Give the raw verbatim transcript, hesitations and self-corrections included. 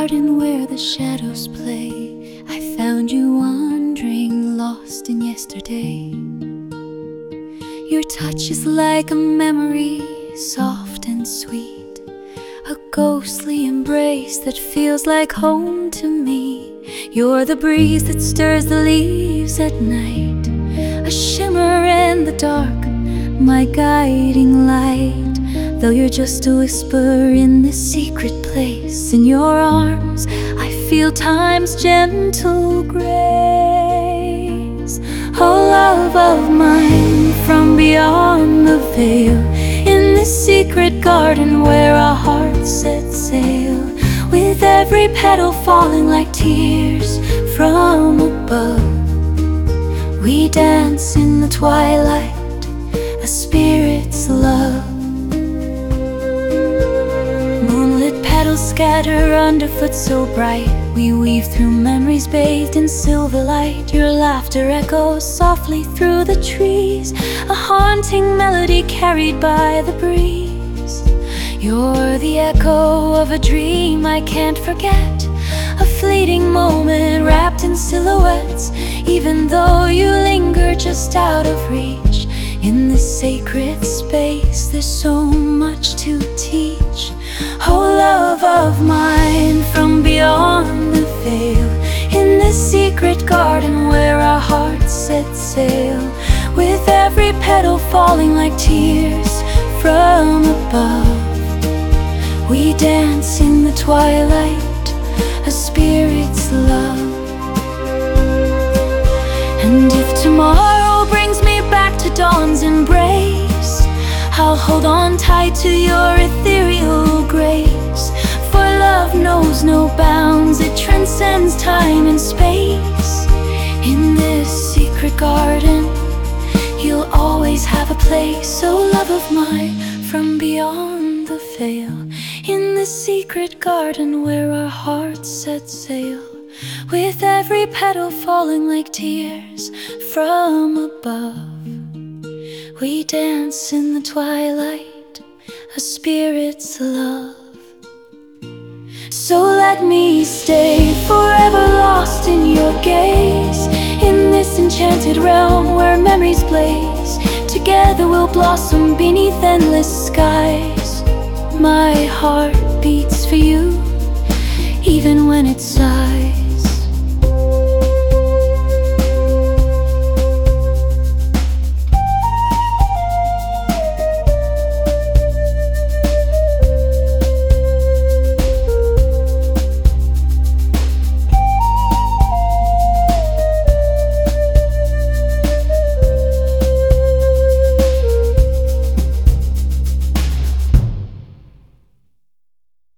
garden where the shadows play, I found you wandering, lost in yesterday. Your touch is like a memory, soft and sweet, a ghostly embrace that feels like home to me. You're the breeze that stirs the leaves at night, a shimmer in the dark, my guiding light. Though you're just a whisper in this secret place, in your arms I feel time's gentle grace. Oh, love of mine, from beyond the veil, in this secret garden where our hearts set sail, with every petal falling like tears from above, we dance in the twilight, a spirit's love. Scatter underfoot so bright, we weave through memories bathed in silver light. Your laughter echoes softly through the trees, a haunting melody carried by the breeze. You're the echo of a dream I can't forget, a fleeting moment wrapped in silhouettes. Even though you linger just out of reach, in this sacred space there's so much to teach. Oh, love of mine, from beyond the veil, in this secret garden where our hearts set sail, with every petal falling like tears from above, we dance in the twilight, a spirit's love. And if tomorrow brings me back to dawn's embrace, I'll hold on tight to your ethereal grace. For love knows no bounds, it transcends time and space. In this secret garden, you'll always have a place. So love of mine, from beyond the veil, in this secret garden where our hearts set sail, with every petal falling like tears from above, we dance in the twilight, a spirit's love. So let me stay forever lost in your gaze, in this enchanted realm where memories blaze. Together we'll blossom beneath endless skies. My heart beats for you, even when it sighs.